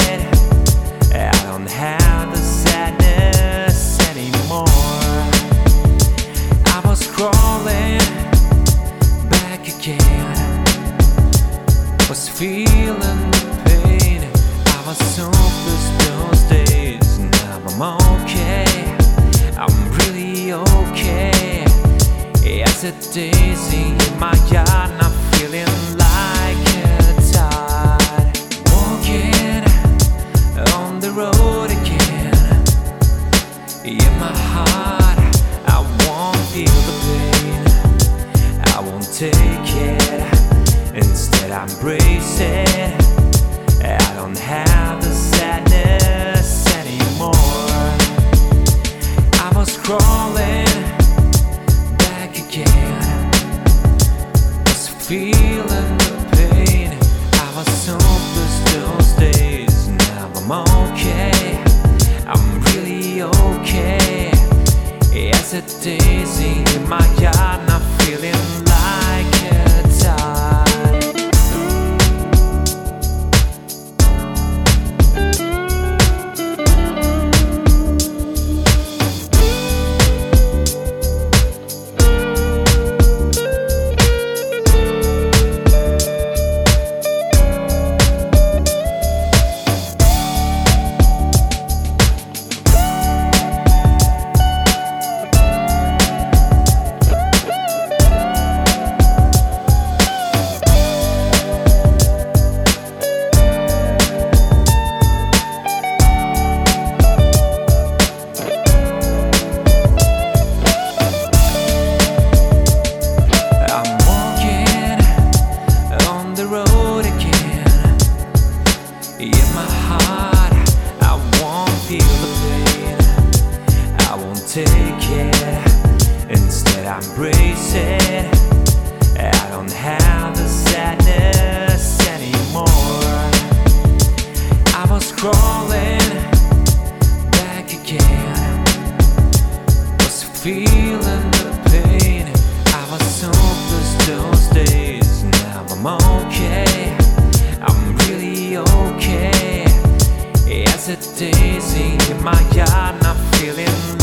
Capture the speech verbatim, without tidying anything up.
it. I don't have the sadness anymore. I was crawling back again, was feeling the pain. I was hopeless those days. Now I'm okay, I'm really okay. As a daisy in my yard, not feeling like a tide. Walking on the road again. In my heart, I won't feel the pain, I won't take it. Instead I embrace it. I don't have the sadness anymore. I was crawling back again, was feeling the pain. I was hopeless those days. Now I'm okay, I'm really okay. As a daisy in my yard, not feeling like a tide. In my heart, I won't feel the pain, I won't take it. Instead I embrace it. I don't have the sadness anymore. I was crawling back again, was feeling the pain. I was hopeless those days. Now I'm okay, I'm really okay. As a daisy in my yard, not feeling